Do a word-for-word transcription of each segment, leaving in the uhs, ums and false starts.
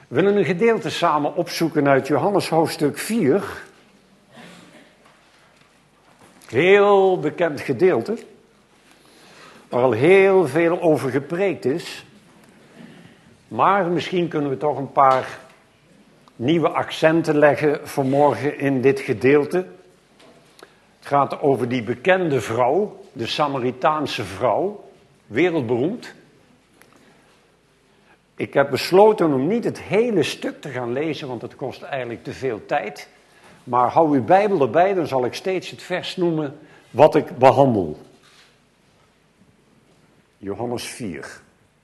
We willen een gedeelte samen opzoeken uit Johannes hoofdstuk vier. Heel bekend gedeelte, waar al heel veel over gepreekt is. Maar misschien kunnen we toch een paar nieuwe accenten leggen vanmorgen in dit gedeelte. Het gaat over die bekende vrouw, de Samaritaanse vrouw, wereldberoemd. Ik heb besloten om niet het hele stuk te gaan lezen, want het kost eigenlijk te veel tijd. Maar hou uw Bijbel erbij, dan zal ik steeds het vers noemen wat ik behandel. Johannes vier.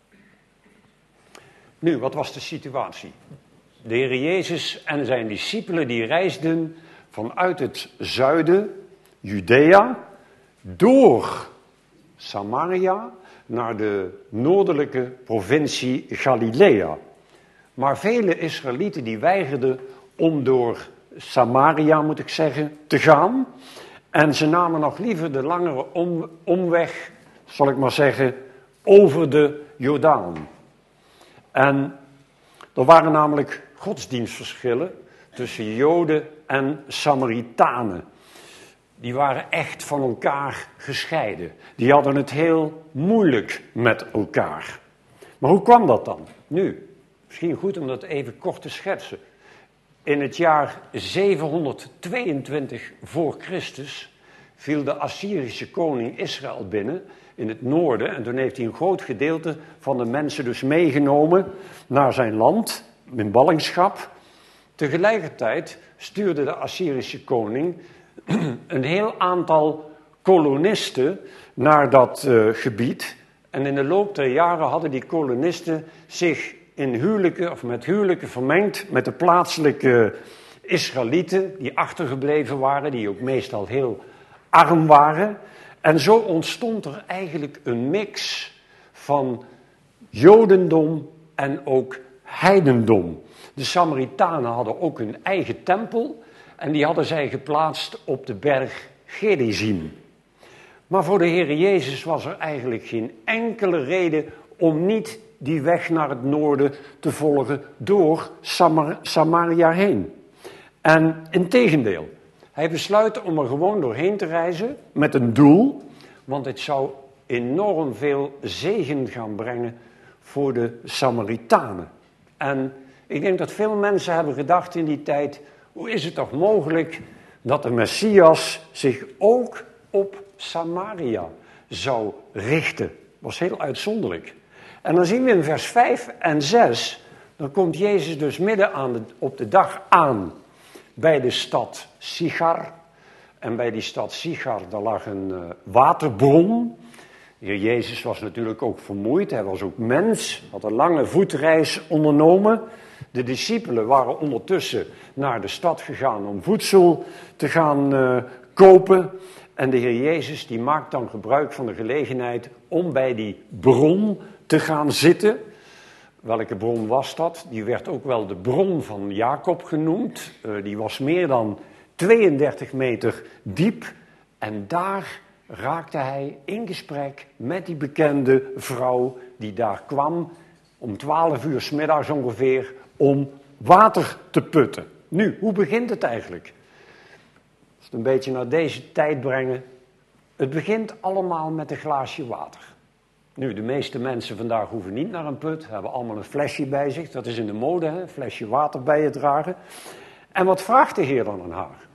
Nu, wat was de situatie? De Heer Jezus en zijn discipelen die reisden vanuit het zuiden, Judea, door Samaria naar de noordelijke provincie Galilea. Maar vele Israëlieten die weigerden om door Samaria, moet ik zeggen, te gaan. En ze namen nog liever de langere om, omweg, zal ik maar zeggen, over de Jordaan. En er waren namelijk godsdienstverschillen tussen Joden en Samaritanen. Die waren echt van elkaar gescheiden. Die hadden het heel moeilijk met elkaar. Maar hoe kwam dat dan? Nu, misschien goed om dat even kort te schetsen. In het jaar zevenhonderdtweeëntwintig voor Christus viel de Assyrische koning Israël binnen in het noorden. En toen heeft hij een groot gedeelte van de mensen dus meegenomen naar zijn land, in ballingschap. Tegelijkertijd stuurde de Assyrische koning een heel aantal kolonisten naar dat uh, gebied. En in de loop der jaren hadden die kolonisten zich in huwelijken of met huwelijken vermengd met de plaatselijke Israëlieten die achtergebleven waren, die ook meestal heel arm waren. En zo ontstond er eigenlijk een mix van Jodendom en ook heidendom. De Samaritanen hadden ook hun eigen tempel en die hadden zij geplaatst op de berg Gerizim. Maar voor de Heer Jezus was er eigenlijk geen enkele reden om niet die weg naar het noorden te volgen door Samar- Samaria heen. En integendeel, hij besluit om er gewoon doorheen te reizen met een doel, want het zou enorm veel zegen gaan brengen voor de Samaritanen. En ik denk dat veel mensen hebben gedacht in die tijd, hoe is het toch mogelijk dat de Messias zich ook op Samaria zou richten? Dat was heel uitzonderlijk. En dan zien we in vers vijf en zes, dan komt Jezus dus midden aan de, op de dag aan bij de stad Sichar. En bij die stad Sichar, daar lag een uh, waterbron. De Heer Jezus was natuurlijk ook vermoeid, hij was ook mens, had een lange voetreis ondernomen. De discipelen waren ondertussen naar de stad gegaan om voedsel te gaan uh, kopen. En de Heer Jezus die maakt dan gebruik van de gelegenheid om bij die bron te gaan zitten. Welke bron was dat? Die werd ook wel de bron van Jacob genoemd. Uh, die was meer dan tweeëndertig meter diep. En daar raakte hij in gesprek met die bekende vrouw die daar kwam om twaalf uur 's middags ongeveer om water te putten. Nu, hoe begint het eigenlijk? Als we het een beetje naar deze tijd brengen. Het begint allemaal met een glaasje water. Nu, de meeste mensen vandaag hoeven niet naar een put, hebben allemaal een flesje bij zich. Dat is in de mode, hè? Een flesje water bij je dragen. En wat vraagt de Heer dan aan haar?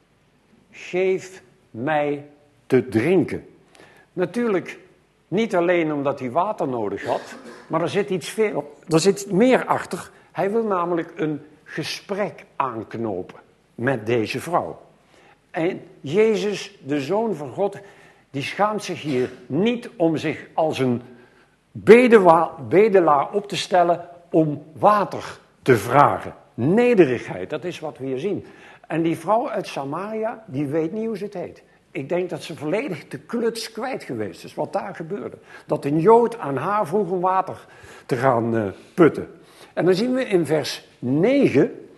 Geef mij te drinken. Natuurlijk niet alleen omdat hij water nodig had, maar er zit iets veel, er zit meer achter. Hij wil namelijk een gesprek aanknopen met deze vrouw. En Jezus, de Zoon van God, die schaamt zich hier niet om zich als een bedewa- bedelaar op te stellen om water te vragen. Nederigheid, dat is wat we hier zien. En die vrouw uit Samaria, die weet niet hoe ze het heet. Ik denk dat ze volledig de kluts kwijt geweest is, wat daar gebeurde. Dat een Jood aan haar vroeg om water te gaan uh, putten. En dan zien we in vers negen,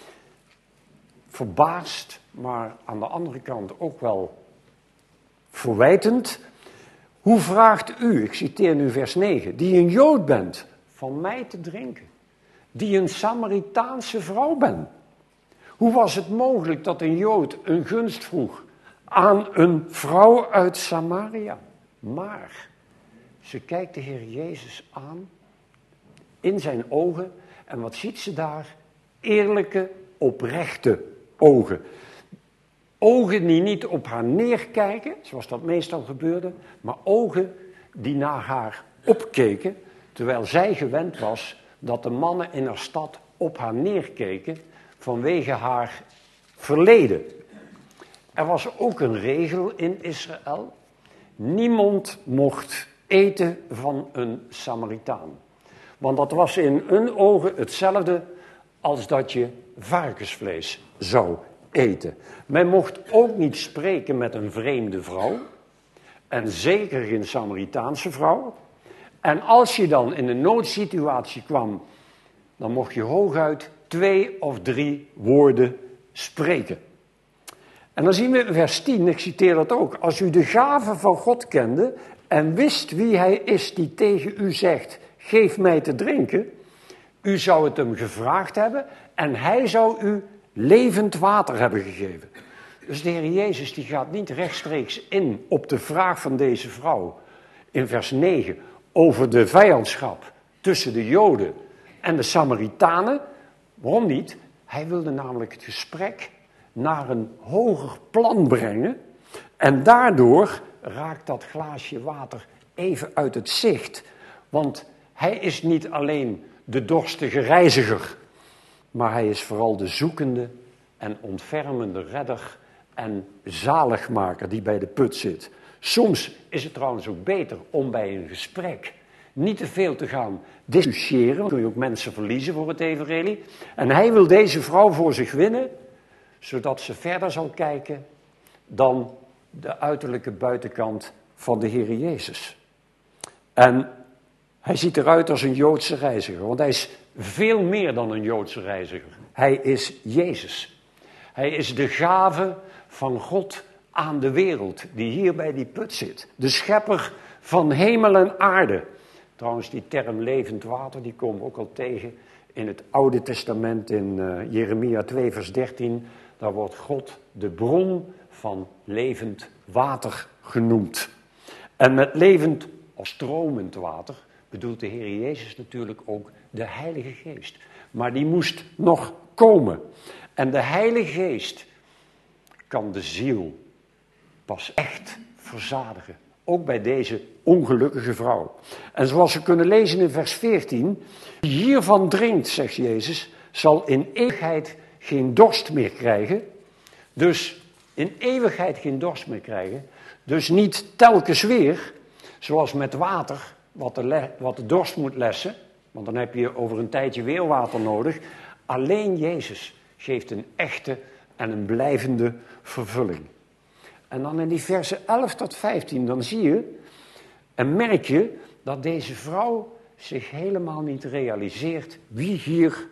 verbaasd, maar aan de andere kant ook wel verwijtend. Hoe vraagt u, ik citeer nu vers negen, die een Jood bent, van mij te drinken? die een Samaritaanse vrouw ben. Hoe was het mogelijk dat een Jood een gunst vroeg aan een vrouw uit Samaria? Maar ze kijkt de Heer Jezus aan in zijn ogen en wat ziet ze daar? Eerlijke, oprechte ogen. Ogen die niet op haar neerkijken, zoals dat meestal gebeurde, maar ogen die naar haar opkeken, terwijl zij gewend was dat de mannen in haar stad op haar neerkeken vanwege haar verleden. Er was ook een regel in Israël. Niemand mocht eten van een Samaritaan. Want dat was in hun ogen hetzelfde als dat je varkensvlees zou eten. Men mocht ook niet spreken met een vreemde vrouw. En zeker geen Samaritaanse vrouw. En als je dan in een noodsituatie kwam, dan mocht je hooguit twee of drie woorden spreken. En dan zien we in vers tien, ik citeer dat ook. Als u de gave van God kende en wist wie hij is die tegen u zegt, geef mij te drinken. U zou het hem gevraagd hebben en hij zou u levend water hebben gegeven. Dus de Heer Jezus die gaat niet rechtstreeks in op de vraag van deze vrouw in vers negen over de vijandschap tussen de Joden en de Samaritanen. Waarom niet? Hij wilde namelijk het gesprek naar een hoger plan brengen en daardoor raakt dat glaasje water even uit het zicht. Want hij is niet alleen de dorstige reiziger, maar hij is vooral de zoekende en ontfermende redder en zaligmaker die bij de put zit. Soms is het trouwens ook beter om bij een gesprek niet te veel te gaan discussiëren, dan kun je ook mensen verliezen voor het evangelie. En hij wil deze vrouw voor zich winnen, zodat ze verder zal kijken dan de uiterlijke buitenkant van de Heer Jezus. En hij ziet eruit als een Joodse reiziger, want hij is veel meer dan een Joodse reiziger. Hij is Jezus. Hij is de gave van God aan de wereld, die hier bij die put zit. De schepper van hemel en aarde. Trouwens, die term levend water, die komen we ook al tegen in het Oude Testament, in uh, Jeremia twee vers dertien. Daar wordt God de bron van levend water genoemd. En met levend of stromend water bedoelt de Heer Jezus natuurlijk ook de Heilige Geest. Maar die moest nog komen. En de Heilige Geest kan de ziel pas echt verzadigen. Ook bij deze ongelukkige vrouw. En zoals we kunnen lezen in vers veertien. Wie hiervan drinkt, zegt Jezus, zal in eeuwigheid geen dorst meer krijgen. Dus in eeuwigheid geen dorst meer krijgen. Dus niet telkens weer, zoals met water, wat de, le- wat de dorst moet lessen. Want dan heb je over een tijdje weer water nodig. Alleen Jezus geeft een echte en een blijvende vervulling. En dan in die versen elf tot vijftien, dan zie je en merk je dat deze vrouw zich helemaal niet realiseert wie hier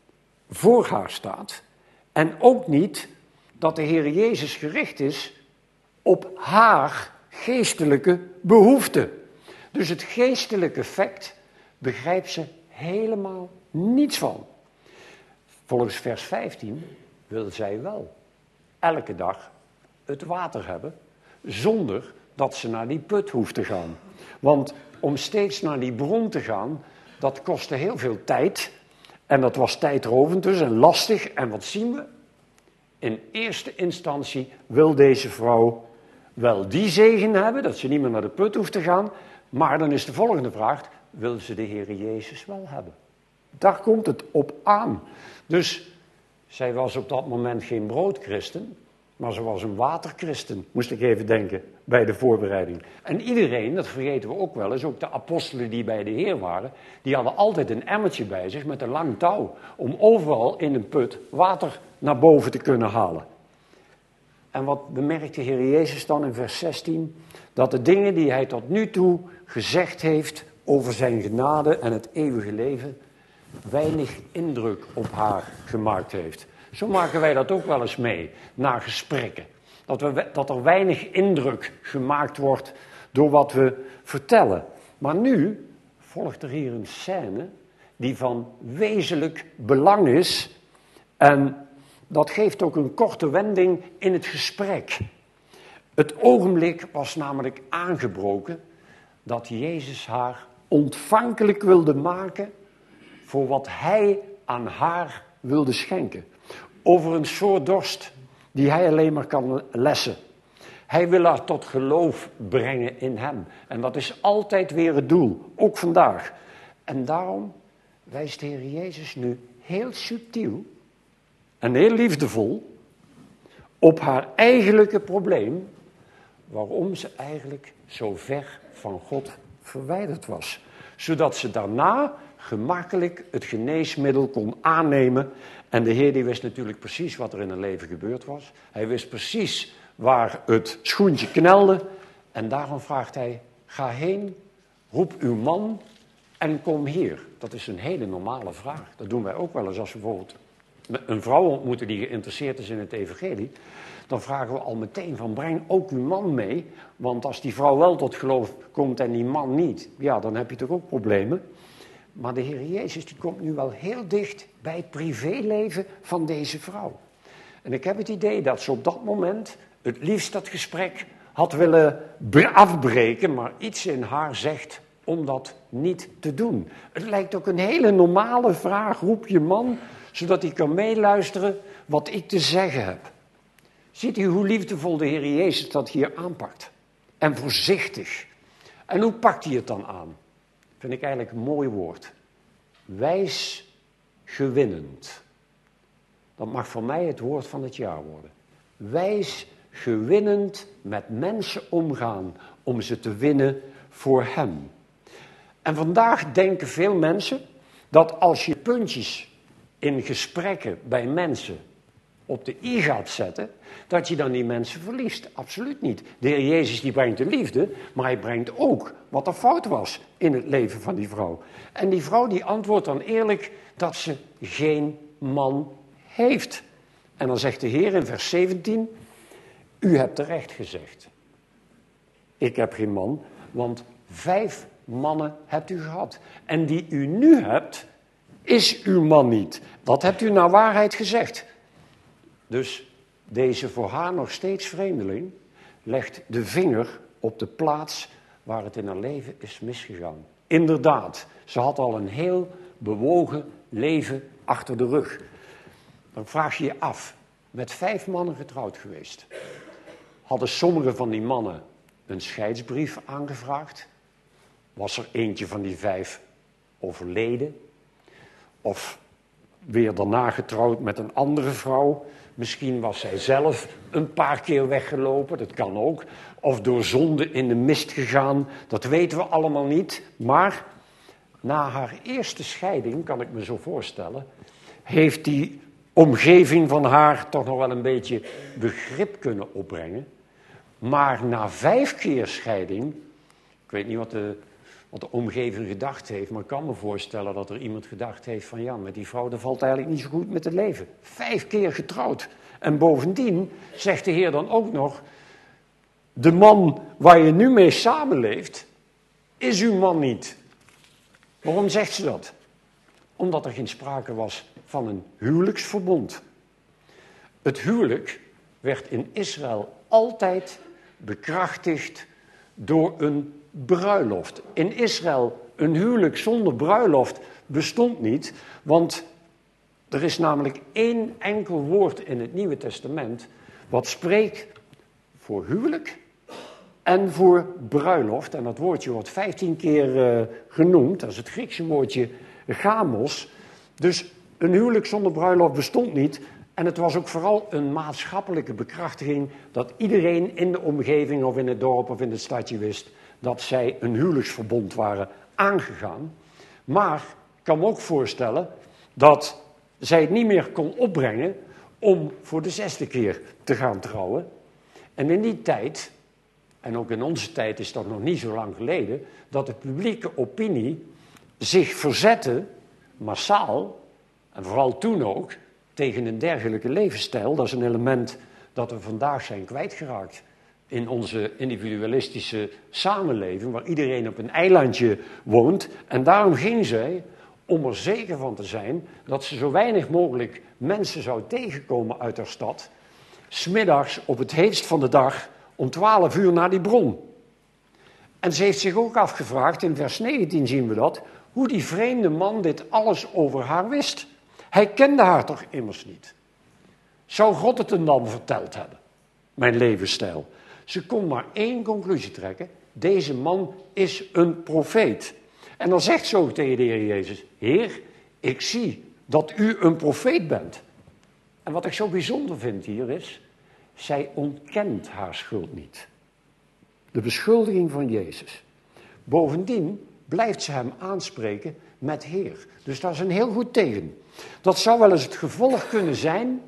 voor haar staat. En ook niet dat de Heer Jezus gericht is op haar geestelijke behoeften. Dus het geestelijke effect begrijpt ze helemaal niets van. Volgens vers vijftien wil zij wel elke dag het water hebben, zonder dat ze naar die put hoeft te gaan. Want om steeds naar die bron te gaan, dat kostte heel veel tijd. En dat was tijdrovend dus en lastig. En wat zien we? In eerste instantie wil deze vrouw wel die zegen hebben, dat ze niet meer naar de put hoeft te gaan. Maar dan is de volgende vraag, wil ze de Heer Jezus wel hebben? Daar komt het op aan. Dus zij was op dat moment geen broodchristen, maar ze was een waterchristen, moest ik even denken, bij de voorbereiding. En iedereen, dat vergeten we ook wel eens, ook de apostelen die bij de Heer waren, die hadden altijd een emmertje bij zich met een lang touw, om overal in een put water naar boven te kunnen halen. En wat bemerkt de Heer Jezus dan in vers zestien? Dat de dingen die hij tot nu toe gezegd heeft over zijn genade en het eeuwige leven, weinig indruk op haar gemaakt heeft. Zo maken wij dat ook wel eens mee, na gesprekken. Dat, we, dat er weinig indruk gemaakt wordt door wat we vertellen. Maar nu volgt er hier een scène die van wezenlijk belang is. En dat geeft ook een korte wending in het gesprek. Het ogenblik was namelijk aangebroken dat Jezus haar ontvankelijk wilde maken voor wat hij aan haar wilde schenken. Over een soort dorst die hij alleen maar kan lessen. Hij wil haar tot geloof brengen in hem. En dat is altijd weer het doel, ook vandaag. En daarom wijst de Heer Jezus nu heel subtiel en heel liefdevol op haar eigenlijke probleem, waarom ze eigenlijk zo ver van God verwijderd was. Zodat ze daarna gemakkelijk het geneesmiddel kon aannemen. En de Heer die wist natuurlijk precies wat er in haar leven gebeurd was. Hij wist precies waar het schoentje knelde. En daarom vraagt hij, ga heen, roep uw man en kom hier. Dat is een hele normale vraag. Dat doen wij ook wel eens als we bijvoorbeeld een vrouw ontmoeten die geïnteresseerd is in het evangelie. Dan vragen we al meteen van, breng ook uw man mee. Want als die vrouw wel tot geloof komt en die man niet, ja, dan heb je toch ook problemen. Maar de Heer Jezus die komt nu wel heel dicht bij het privéleven van deze vrouw. En ik heb het idee dat ze op dat moment het liefst dat gesprek had willen afbreken, maar iets in haar zegt om dat niet te doen. Het lijkt ook een hele normale vraag, roep je man, zodat hij kan meeluisteren wat ik te zeggen heb. Ziet u hoe liefdevol de Heer Jezus dat hier aanpakt? En voorzichtig. En hoe pakt hij het dan aan? Vind ik eigenlijk een mooi woord. Wijsgewinnend. Dat mag voor mij het woord van het jaar worden. Wijsgewinnend met mensen omgaan om ze te winnen voor hem. En vandaag denken veel mensen dat als je puntjes in gesprekken bij mensen op de i gaat zetten, dat je dan die mensen verliest. Absoluut niet. De Heer Jezus die brengt de liefde, maar hij brengt ook wat er fout was in het leven van die vrouw. En die vrouw die antwoordt dan eerlijk dat ze geen man heeft. En dan zegt de Heer in vers zeventien, u hebt terecht gezegd. Ik heb geen man, want vijf mannen hebt u gehad. En die u nu hebt, is uw man niet. Dat hebt u naar waarheid gezegd. Dus deze voor haar nog steeds vreemdeling legt de vinger op de plaats waar het in haar leven is misgegaan. Inderdaad, ze had al een heel bewogen leven achter de rug. Dan vraag je je af, met vijf mannen getrouwd geweest. Hadden sommige van die mannen een scheidsbrief aangevraagd? Was er eentje van die vijf overleden? Of weer daarna getrouwd met een andere vrouw? Misschien was zij zelf een paar keer weggelopen, dat kan ook. Of door zonde in de mist gegaan, dat weten we allemaal niet. Maar na haar eerste scheiding, kan ik me zo voorstellen, heeft die omgeving van haar toch nog wel een beetje begrip kunnen opbrengen. Maar na vijf keer scheiding, ik weet niet wat de, wat de omgeving gedacht heeft, maar ik kan me voorstellen dat er iemand gedacht heeft van ja, met die vrouw dat valt eigenlijk niet zo goed met het leven. Vijf keer getrouwd. En bovendien zegt de Heer dan ook nog, de man waar je nu mee samenleeft, is uw man niet. Waarom zegt ze dat? Omdat er geen sprake was van een huwelijksverbond. Het huwelijk werd in Israël altijd bekrachtigd door een bruiloft. In Israël een huwelijk zonder bruiloft bestond niet, want er is namelijk één enkel woord in het Nieuwe Testament wat spreekt voor huwelijk en voor bruiloft. En dat woordje wordt vijftien keer uh, genoemd, dat is het Griekse woordje gamos. Dus een huwelijk zonder bruiloft bestond niet. En het was ook vooral een maatschappelijke bekrachtiging dat iedereen in de omgeving of in het dorp of in het stadje wist dat zij een huwelijksverbond waren aangegaan. Maar ik kan me ook voorstellen dat zij het niet meer kon opbrengen om voor de zesde keer te gaan trouwen. En in die tijd, en ook in onze tijd is dat nog niet zo lang geleden, dat de publieke opinie zich verzette, massaal, en vooral toen ook, tegen een dergelijke levensstijl. Dat is een element dat we vandaag zijn kwijtgeraakt in onze individualistische samenleving, waar iedereen op een eilandje woont. En daarom ging zij om er zeker van te zijn dat ze zo weinig mogelijk mensen zou tegenkomen uit haar stad, 's middags op het heetst van de dag om twaalf uur naar die bron. En ze heeft zich ook afgevraagd, in vers negentien zien we dat, hoe die vreemde man dit alles over haar wist. Hij kende haar toch immers niet. Zou God het hem dan verteld hebben? Mijn levensstijl. Ze kon maar één conclusie trekken. Deze man is een profeet. En dan zegt ze ook tegen de Heer Jezus: Heer, ik zie dat u een profeet bent. En wat ik zo bijzonder vind hier is, zij ontkent haar schuld niet. De beschuldiging van Jezus. Bovendien blijft ze hem aanspreken met Heer. Dus dat is een heel goed teken. Dat zou wel eens het gevolg kunnen zijn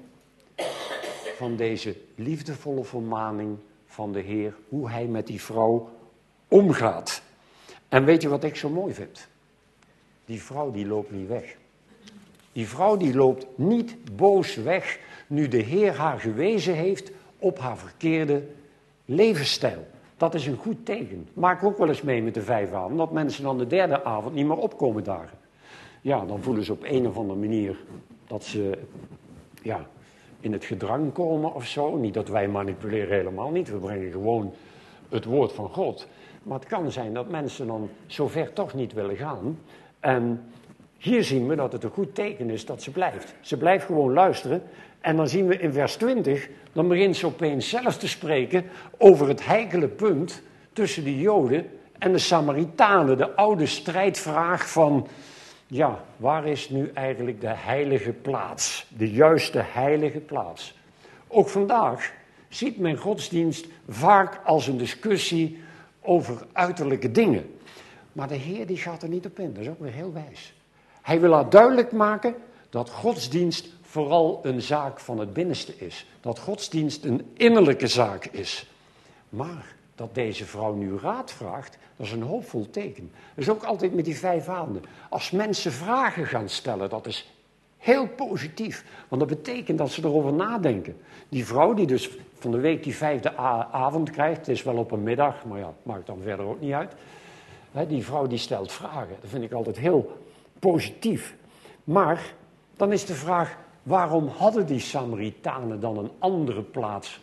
van deze liefdevolle vermaning van de Heer, hoe hij met die vrouw omgaat. En weet je wat ik zo mooi vind? Die vrouw die loopt niet weg. Die vrouw die loopt niet boos weg nu de Heer haar gewezen heeft op haar verkeerde levensstijl. Dat is een goed teken. Maak ook wel eens mee met de vijf avonden, dat mensen dan de derde avond niet meer opkomen dagen. Ja, dan voelen ze op een of andere manier dat ze ja, in het gedrang komen of zo. Niet dat wij manipuleren, helemaal niet. We brengen gewoon het woord van God. Maar het kan zijn dat mensen dan zover toch niet willen gaan. En hier zien we dat het een goed teken is dat ze blijft. Ze blijft gewoon luisteren. En dan zien we in vers twintig, dan begint ze opeens zelf te spreken over het heikele punt tussen de Joden en de Samaritanen. De oude strijdvraag van, ja, waar is nu eigenlijk de heilige plaats? De juiste heilige plaats. Ook vandaag ziet men godsdienst vaak als een discussie over uiterlijke dingen. Maar de Heer die gaat er niet op in, dat is ook weer heel wijs. Hij wil haar duidelijk maken dat godsdienst vooral een zaak van het binnenste is. Dat godsdienst een innerlijke zaak is. Maar dat deze vrouw nu raad vraagt, dat is een hoopvol teken. Dat is ook altijd met die vijf avonden. Als mensen vragen gaan stellen, dat is heel positief. Want dat betekent dat ze erover nadenken. Die vrouw die dus van de week die vijfde avond krijgt, het is wel op een middag, maar ja, maakt dan verder ook niet uit. Die vrouw die stelt vragen. Dat vind ik altijd heel positief. Maar dan is de vraag, waarom hadden die Samaritanen dan een andere plaats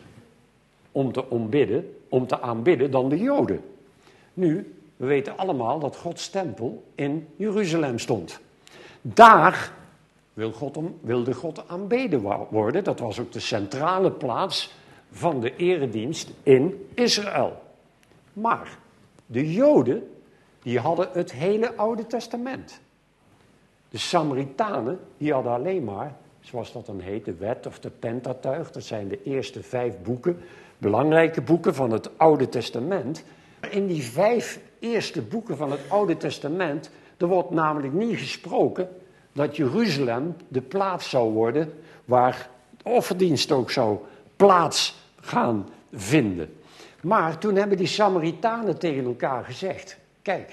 om te aanbidden, om te aanbidden dan de Joden? Nu, we weten allemaal dat Gods tempel in Jeruzalem stond. Daar wil God om, wilde God aanbeden worden. Dat was ook de centrale plaats van de eredienst in Israël. Maar de Joden, die hadden het hele Oude Testament. De Samaritanen, die hadden alleen maar, zoals dat dan heet, de wet of de Pentateuch. Dat zijn de eerste vijf boeken, belangrijke boeken van het Oude Testament. In die vijf eerste boeken van het Oude Testament, er wordt namelijk niet gesproken dat Jeruzalem de plaats zou worden waar de offerdienst ook zou plaats gaan vinden. Maar toen hebben die Samaritanen tegen elkaar gezegd, kijk,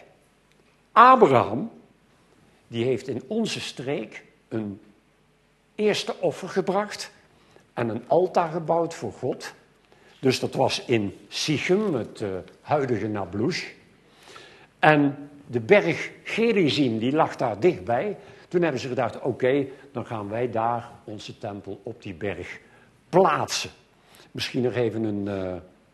Abraham, die heeft in onze streek een eerste offer gebracht en een altaar gebouwd voor God. Dus dat was in Sichem, het uh, huidige Nablus. En de berg Gerizim, die lag daar dichtbij. Toen hebben ze gedacht, oké, okay, dan gaan wij daar onze tempel op die berg plaatsen. Misschien nog even een, uh,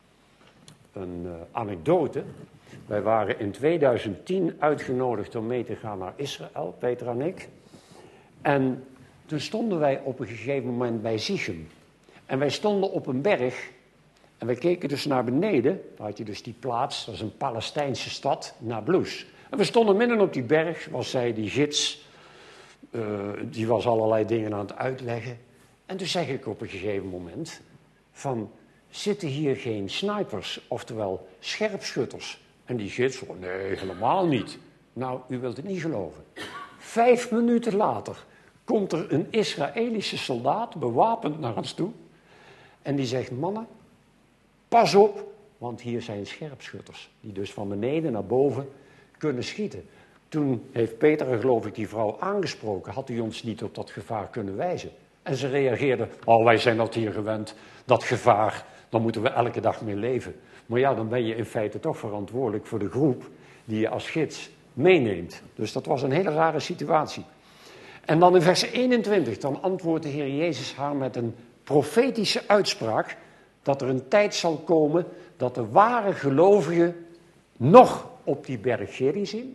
een uh, anekdote. Wij waren in tweeduizend tien uitgenodigd om mee te gaan naar Israël, Peter en ik. En toen stonden wij op een gegeven moment bij Sichem. En wij stonden op een berg. En wij keken dus naar beneden. Daar had je dus die plaats, dat is een Palestijnse stad, Nablus. En we stonden midden op die berg, was zij die gids. Uh, die was allerlei dingen aan het uitleggen. En toen zeg ik op een gegeven moment van, zitten hier geen snipers, oftewel scherpschutters? En die gids, oh nee, helemaal niet. Nou, u wilt het niet geloven. Vijf minuten later komt er een Israëlische soldaat, bewapend naar ons toe. En die zegt, mannen, pas op, want hier zijn scherpschutters. Die dus van beneden naar boven kunnen schieten. Toen heeft Peter, geloof ik, die vrouw aangesproken. Had u ons niet op dat gevaar kunnen wijzen? En ze reageerde, oh, wij zijn dat hier gewend. Dat gevaar, daar moeten we elke dag mee leven. Maar ja, dan ben je in feite toch verantwoordelijk voor de groep die je als gids meeneemt. Dus dat was een hele rare situatie. En dan in vers eenentwintig, dan antwoordt de Heer Jezus haar met een profetische uitspraak, dat er een tijd zal komen dat de ware gelovigen nog op die berg Gerizim,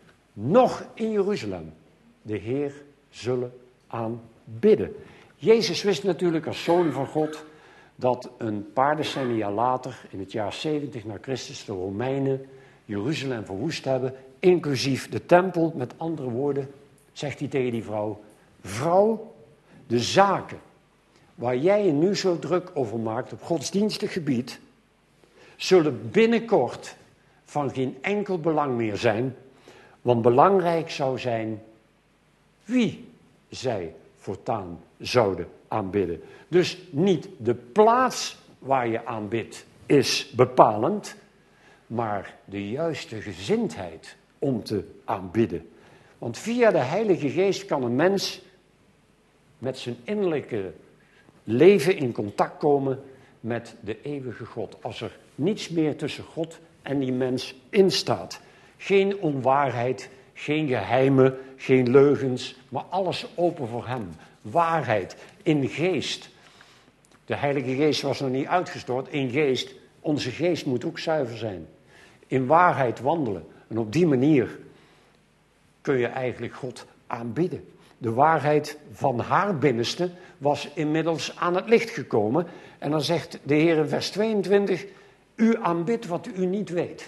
nog in Jeruzalem de Heer zullen aanbidden. Jezus wist natuurlijk als zoon van God dat een paar decennia later, in het jaar zeventig na Christus, de Romeinen Jeruzalem verwoest hebben, inclusief de tempel. Met andere woorden zegt hij tegen die vrouw: vrouw, de zaken waar jij je nu zo druk over maakt op godsdienstig gebied, zullen binnenkort van geen enkel belang meer zijn, want belangrijk zou zijn wie zij voortaan zouden aanbidden. Dus niet de plaats waar je aanbidt is bepalend, maar de juiste gezindheid om te aanbidden. Want via de Heilige Geest kan een mens met zijn innerlijke leven in contact komen met de eeuwige God. Als er niets meer tussen God en die mens instaat. Geen onwaarheid, geen geheimen, geen leugens, maar alles open voor hem. Waarheid, in geest. De Heilige Geest was nog niet uitgestort, in geest. Onze geest moet ook zuiver zijn. In waarheid wandelen. En op die manier kun je eigenlijk God aanbidden. De waarheid van haar binnenste was inmiddels aan het licht gekomen. En dan zegt de Heer in vers tweeëntwintig, u aanbidt wat u niet weet.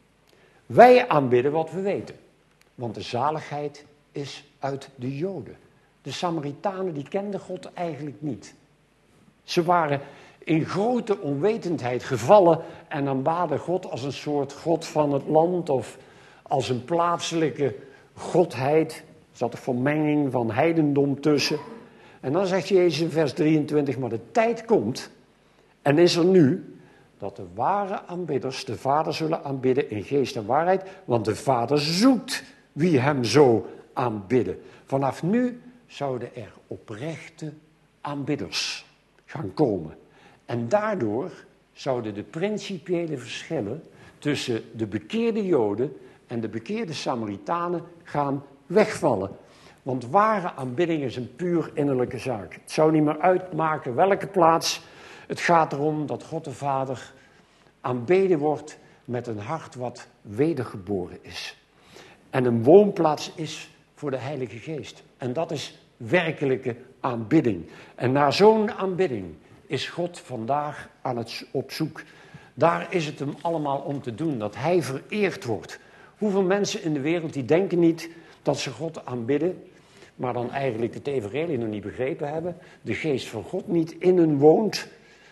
Wij aanbidden wat we weten. Want de zaligheid is uit de Joden. De Samaritanen die kenden God eigenlijk niet. Ze waren in grote onwetendheid gevallen en aanbaden God als een soort God van het land of als een plaatselijke godheid. Er zat een vermenging van heidendom tussen. En dan zegt Jezus in vers drieëntwintig, maar de tijd komt en is er nu dat de ware aanbidders de Vader zullen aanbidden in geest en waarheid, want de Vader zoekt wie hem zo aanbidden. Vanaf nu zouden er oprechte aanbidders gaan komen. En daardoor zouden de principiële verschillen tussen de bekeerde Joden en de bekeerde Samaritanen gaan wegvallen. Want ware aanbidding is een puur innerlijke zaak. Het zou niet meer uitmaken welke plaats. Het gaat erom dat God de Vader aanbeden wordt met een hart wat wedergeboren is. En een woonplaats is voor de Heilige Geest. En dat is werkelijke aanbidding. En naar zo'n aanbidding is God vandaag aan het op zoek. Daar is het hem allemaal om te doen, dat hij vereerd wordt. Hoeveel mensen in de wereld die denken niet dat ze God aanbidden, maar dan eigenlijk het evangelie nog niet begrepen hebben, de geest van God niet in hen woont.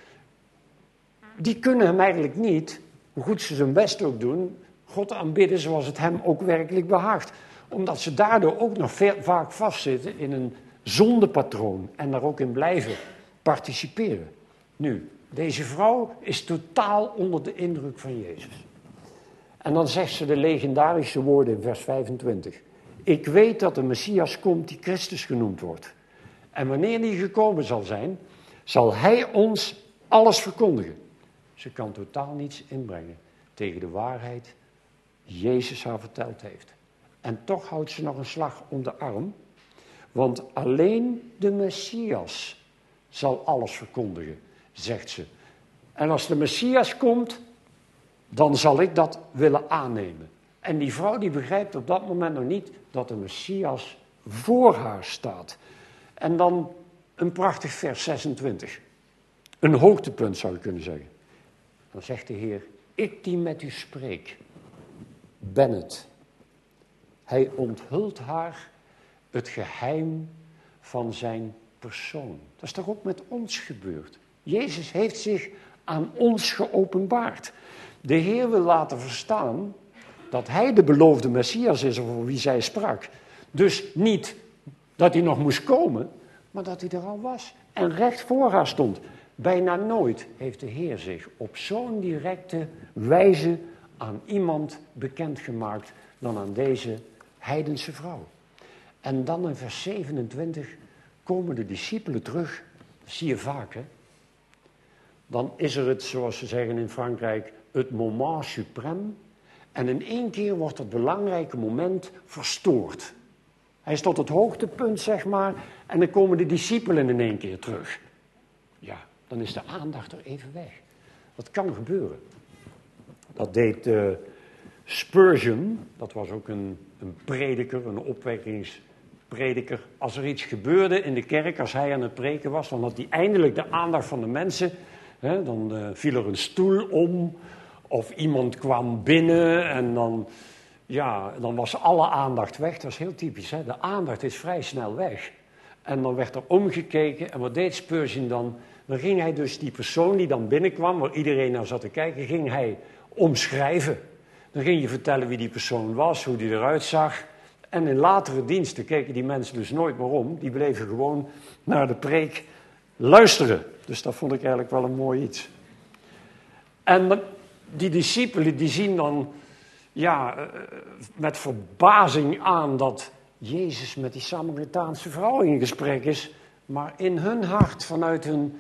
Die kunnen hem eigenlijk niet, hoe goed ze zijn best ook doen, God aanbidden zoals het hem ook werkelijk behaagt. Omdat ze daardoor ook nog vaak vastzitten in een zondepatroon en daar ook in blijven participeren. Nu, deze vrouw is totaal onder de indruk van Jezus. En dan zegt ze de legendarische woorden in vers vijfentwintig. Ik weet dat de Messias komt die Christus genoemd wordt. En wanneer die gekomen zal zijn, zal hij ons alles verkondigen. Ze kan totaal niets inbrengen tegen de waarheid die Jezus haar verteld heeft. En toch houdt ze nog een slag om de arm, want alleen de Messias zal alles verkondigen, zegt ze. En als de Messias komt, dan zal ik dat willen aannemen. En die vrouw die begrijpt op dat moment nog niet dat de Messias voor haar staat. En dan een prachtig vers zesentwintig. Een hoogtepunt zou je kunnen zeggen. Dan zegt de Heer, ik die met u spreek, ben het. Hij onthult haar het geheim van zijn persoon. Dat is toch ook met ons gebeurd? Jezus heeft zich aan ons geopenbaard. De Heer wil laten verstaan dat hij de beloofde Messias is over wie zij sprak. Dus niet dat hij nog moest komen, maar dat hij er al was. En recht voor haar stond. Bijna nooit heeft de Heer zich op zo'n directe wijze aan iemand bekendgemaakt dan aan deze heidense vrouw. En dan in vers zevenentwintig komen de discipelen terug. Dat zie je vaak, hè. Dan is er het, zoals ze zeggen in Frankrijk, het moment suprême. En in één keer wordt dat belangrijke moment verstoord. Hij is tot het hoogtepunt, zeg maar, en dan komen de discipelen in één keer terug. Ja, dan is de aandacht er even weg. Dat kan gebeuren. Dat deed uh, Spurgeon, dat was ook een, een prediker, een opwekkingsprediker. Als er iets gebeurde in de kerk, als hij aan het preken was, dan had hij eindelijk de aandacht van de mensen. Hè, dan uh, viel er een stoel om, of iemand kwam binnen en dan, ja, dan was alle aandacht weg. Dat is heel typisch, hè? De aandacht is vrij snel weg. En dan werd er omgekeken en wat deed Spurgeon dan? Dan ging hij dus die persoon die dan binnenkwam, waar iedereen naar zat te kijken, ging hij omschrijven. Dan ging je vertellen wie die persoon was, hoe die eruit zag. En in latere diensten keken die mensen dus nooit meer om. Die bleven gewoon naar de preek luisteren. Dus dat vond ik eigenlijk wel een mooi iets. En die discipelen die zien dan ja, met verbazing aan dat Jezus met die Samaritaanse vrouw in gesprek is. Maar in hun hart, vanuit hun,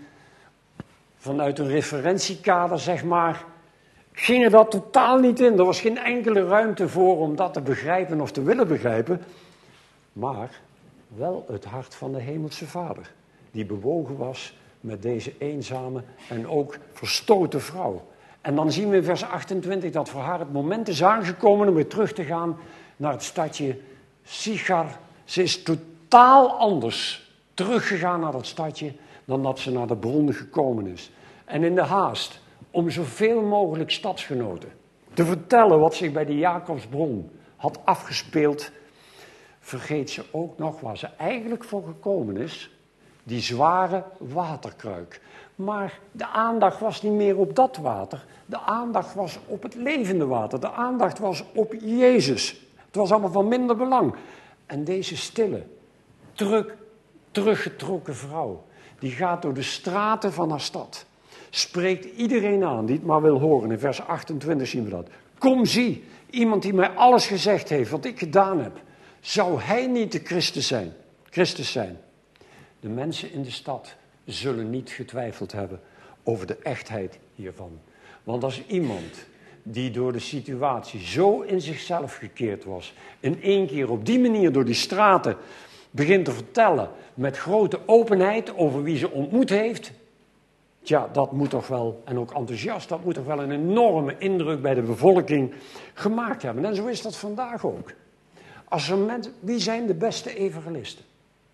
vanuit hun referentiekader, zeg maar, ging er dat totaal niet in. Er was geen enkele ruimte voor om dat te begrijpen of te willen begrijpen. Maar wel het hart van de Hemelse Vader, die bewogen was met deze eenzame en ook verstoten vrouw. En dan zien we in vers achtentwintig dat voor haar het moment is aangekomen om weer terug te gaan naar het stadje Sichar. Ze is totaal anders teruggegaan naar dat stadje dan dat ze naar de bron gekomen is. En in de haast om zoveel mogelijk stadsgenoten te vertellen wat zich bij de Jacobsbron had afgespeeld, vergeet ze ook nog waar ze eigenlijk voor gekomen is, die zware waterkruik. Maar de aandacht was niet meer op dat water, de aandacht was op het levende water, de aandacht was op Jezus. Het was allemaal van minder belang. En deze stille, terug, teruggetrokken vrouw, die gaat door de straten van haar stad. Spreekt iedereen aan die het maar wil horen. In vers achtentwintig zien we dat. Kom, zie, iemand die mij alles gezegd heeft wat ik gedaan heb. Zou hij niet de Christus zijn? Christus zijn. De mensen in de stad zullen niet getwijfeld hebben over de echtheid hiervan. Want als iemand die door de situatie zo in zichzelf gekeerd was, in één keer op die manier door die straten begint te vertellen met grote openheid over wie ze ontmoet heeft, tja, dat moet toch wel, en ook enthousiast, dat moet toch wel een enorme indruk bij de bevolking gemaakt hebben. En zo is dat vandaag ook. Als er mensen, wie zijn de beste evangelisten?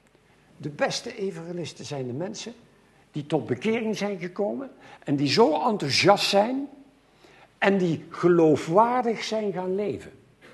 De beste evangelisten zijn de mensen die tot bekering zijn gekomen en die zo enthousiast zijn en die geloofwaardig zijn gaan leven.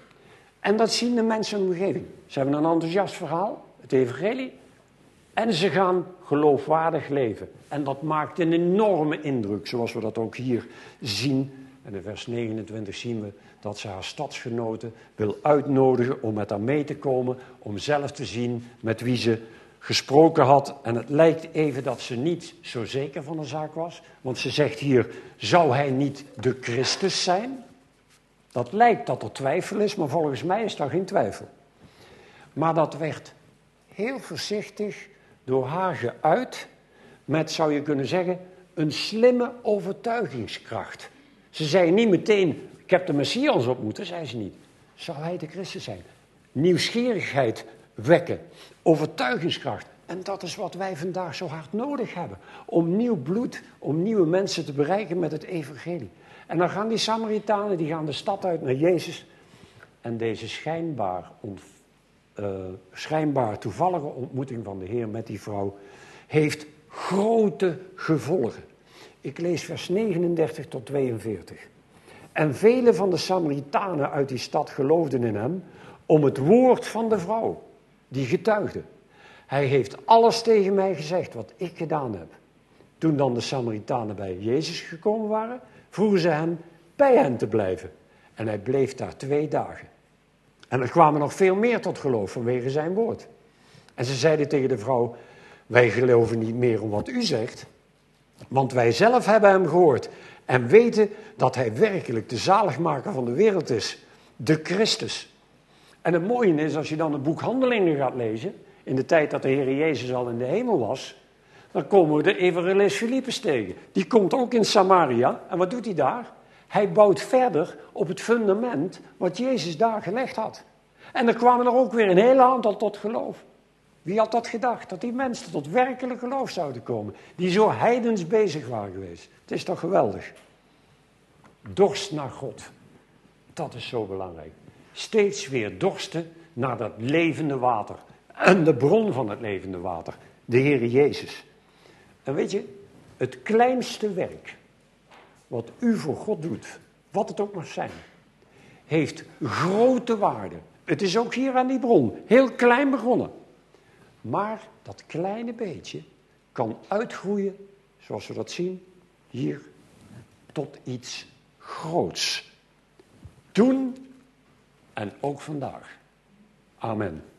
En dat zien de mensen in de omgeving. Ze hebben een enthousiast verhaal, het evangelie, en ze gaan geloofwaardig leven. En dat maakt een enorme indruk, zoals we dat ook hier zien. En in vers negenentwintig zien we dat ze haar stadsgenoten wil uitnodigen om met haar mee te komen, om zelf te zien met wie ze gesproken had. En het lijkt even dat ze niet zo zeker van de zaak was, want ze zegt hier, zou hij niet de Christus zijn? Dat lijkt dat er twijfel is, maar volgens mij is daar geen twijfel. Maar dat werd heel voorzichtig door haar geuit met, zou je kunnen zeggen, een slimme overtuigingskracht. Ze zei niet meteen, ik heb de Messias ontmoet, zei ze niet. Zou hij de Christus zijn? Nieuwsgierigheid wekken, overtuigingskracht. En dat is wat wij vandaag zo hard nodig hebben. Om nieuw bloed, om nieuwe mensen te bereiken met het evangelie. En dan gaan die Samaritanen, die gaan de stad uit naar Jezus. En deze schijnbaar, ont, uh, schijnbaar toevallige ontmoeting van de Heer met die vrouw heeft grote gevolgen. Ik lees vers negenendertig tot tweeënveertig. En vele van de Samaritanen uit die stad geloofden in hem om het woord van de vrouw, die getuigde. Hij heeft alles tegen mij gezegd wat ik gedaan heb. Toen dan de Samaritanen bij Jezus gekomen waren, vroegen ze hem bij hen te blijven. En hij bleef daar twee dagen. En er kwamen nog veel meer tot geloof vanwege zijn woord. En ze zeiden tegen de vrouw, wij geloven niet meer om wat u zegt, want wij zelf hebben hem gehoord en weten dat hij werkelijk de zaligmaker van de wereld is, de Christus. En het mooie is, als je dan het boek Handelingen gaat lezen, in de tijd dat de Heer Jezus al in de hemel was, dan komen we de evangelist Filippus tegen. Die komt ook in Samaria. En wat doet hij daar? Hij bouwt verder op het fundament wat Jezus daar gelegd had. En er kwamen er ook weer een heel aantal tot geloof. Wie had dat gedacht? Dat die mensen tot werkelijk geloof zouden komen. Die zo heidens bezig waren geweest. Het is toch geweldig. Dorst naar God. Dat is zo belangrijk. Steeds weer dorsten naar dat levende water. En de bron van het levende water. De Heere Jezus. En weet je, het kleinste werk wat u voor God doet, wat het ook mag zijn, heeft grote waarde. Het is ook hier aan die bron, heel klein begonnen. Maar dat kleine beetje kan uitgroeien, zoals we dat zien, hier, tot iets groots. Toen en ook vandaag. Amen.